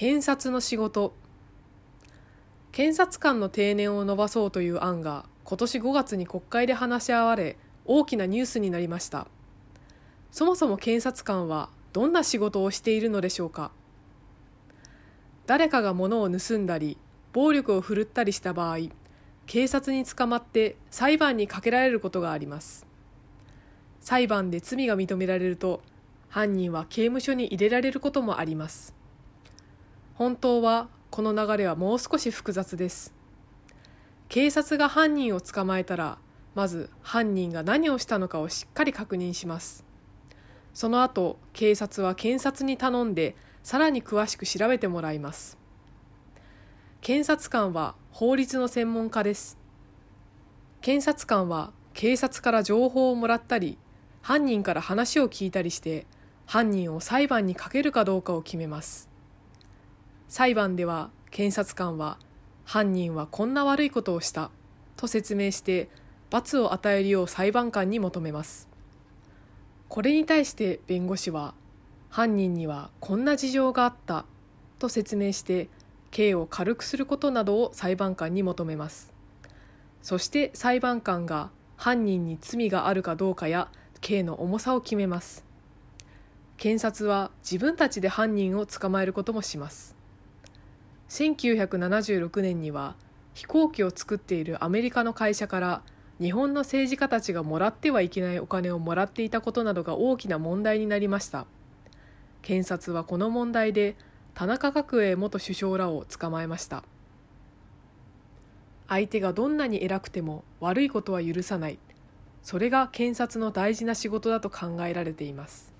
検察の仕事。検察官の定年を延ばそうという案が今年5月に国会で話し合われ、大きなニュースになりました。そもそも検察官はどんな仕事をしているのでしょうか。誰かが物を盗んだり暴力を振るったりした場合、警察に捕まって裁判にかけられることがあります。裁判で罪が認められると、犯人は刑務所に入れられることもあります。本当はこの流れはもう少し複雑です。警察が犯人を捕まえたら、まず犯人が何をしたのかをしっかり確認します。その後、警察は検察に頼んで、さらに詳しく調べてもらいます。検察官は法律の専門家です。検察官は警察から情報をもらったり、犯人から話を聞いたりして、犯人を裁判にかけるかどうかを決めます。裁判では検察官は、犯人はこんな悪いことをしたと説明して罰を与えるよう裁判官に求めます。これに対して弁護士は、犯人にはこんな事情があったと説明して刑を軽くすることなどを裁判官に求めます。そして裁判官が犯人に罪があるかどうかや刑の重さを決めます。検察は自分たちで犯人を捕まえることもします。1976年には飛行機を作っているアメリカの会社から日本の政治家たちがもらってはいけないお金をもらっていたことなどが大きな問題になりました。検察はこの問題で田中角栄元首相らを捕まえました。相手がどんなに偉くても悪いことは許さない。それが検察の大事な仕事だと考えられています。